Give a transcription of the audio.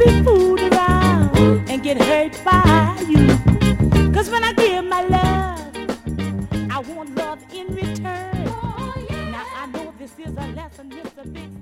be fooled around and get hurt by you. 'Cause when I give my love, I want love in return. Now I know this is a lesson, Mr. Big